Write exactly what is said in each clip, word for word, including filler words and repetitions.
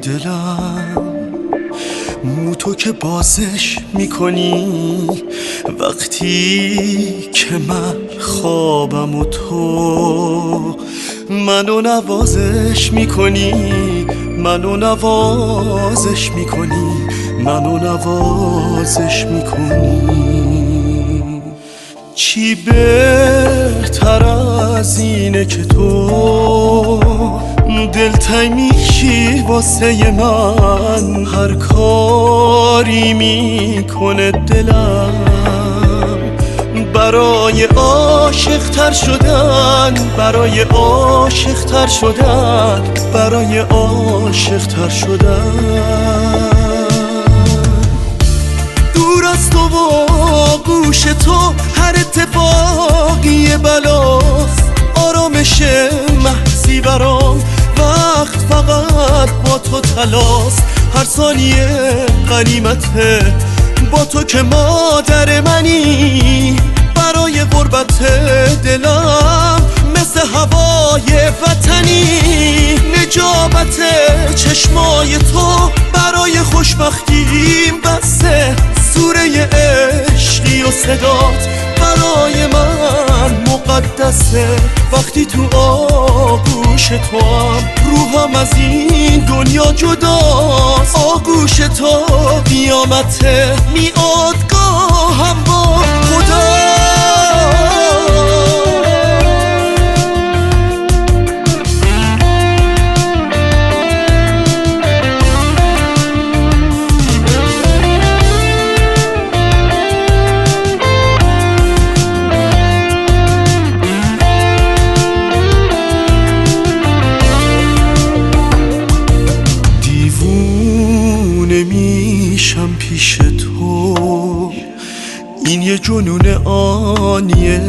دلم، مو تو که بازش میکنی وقتی که من خوابم و تو منو نوازش میکنی، منو نوازش میکنی، منو نوازش میکنی. چی بهتر از اینه که تو دلتنگ میشی واسه من، هر کاری میکنه دلم برای عاشق تر شدن، برای عاشق تر شدن، برای عاشق تر شدن. دور از تو و گوش تو هر اتفاقی بلاست، آرامش محضی برام وقت فقط با تو تلاست. هر ثانیه غنیمته با تو که مادر منی، برای غربت دلم مثل هوای وطنی. نجابت چشمای تو برای خوشبختیم بسه، سوره عشقی و صدات برای من مقدسه. وقتی تو آغوش تو هم روحم از این دنیا جداست. آغوش تو قیامته، میادگاهم با خدا. میشم پیش تو، این یه جنون آنیه،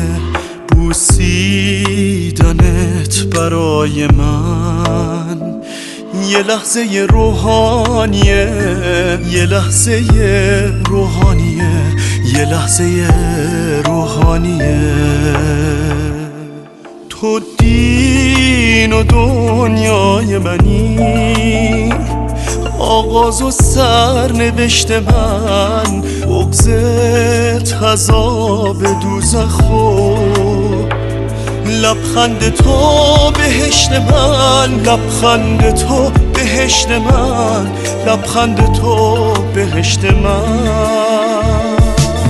بوسیدنت برای من یه لحظه روحانیه، یه لحظه روحانیه، یه لحظه روحانیه. تو دین و دنیای منی، آغاز و سرنوشت من، بغضت عذاب دوزخ و لبخند تو بهشت من، لبخند تو بهشت من، لبخند تو بهشت من.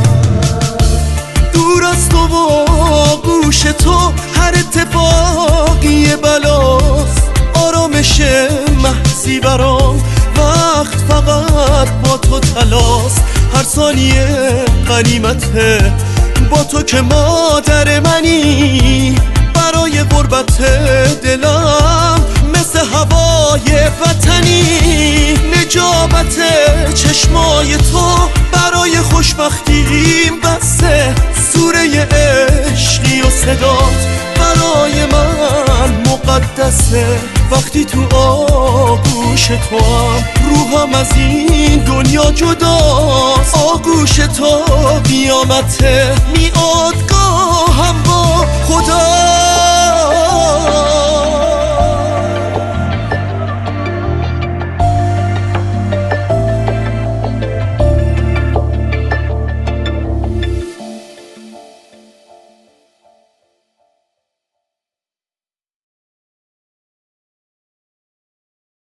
دور از تو و گوش تو هر اتفاقی بلاست، آرامش محضی برام وقت فقط با تو تلاست. هر ثانیه غنیمته با تو که مادر منی، برای غربت دلم مثل هوای وطنی. نجابت چشمای تو برای خوشبختیم بسه، سوره عشقی و صدات برای من مقدسه. وقتی تو آغوش تو هم روحم از این دنیا جداست. آغوش تو قیامته، میادگاهم با خدا.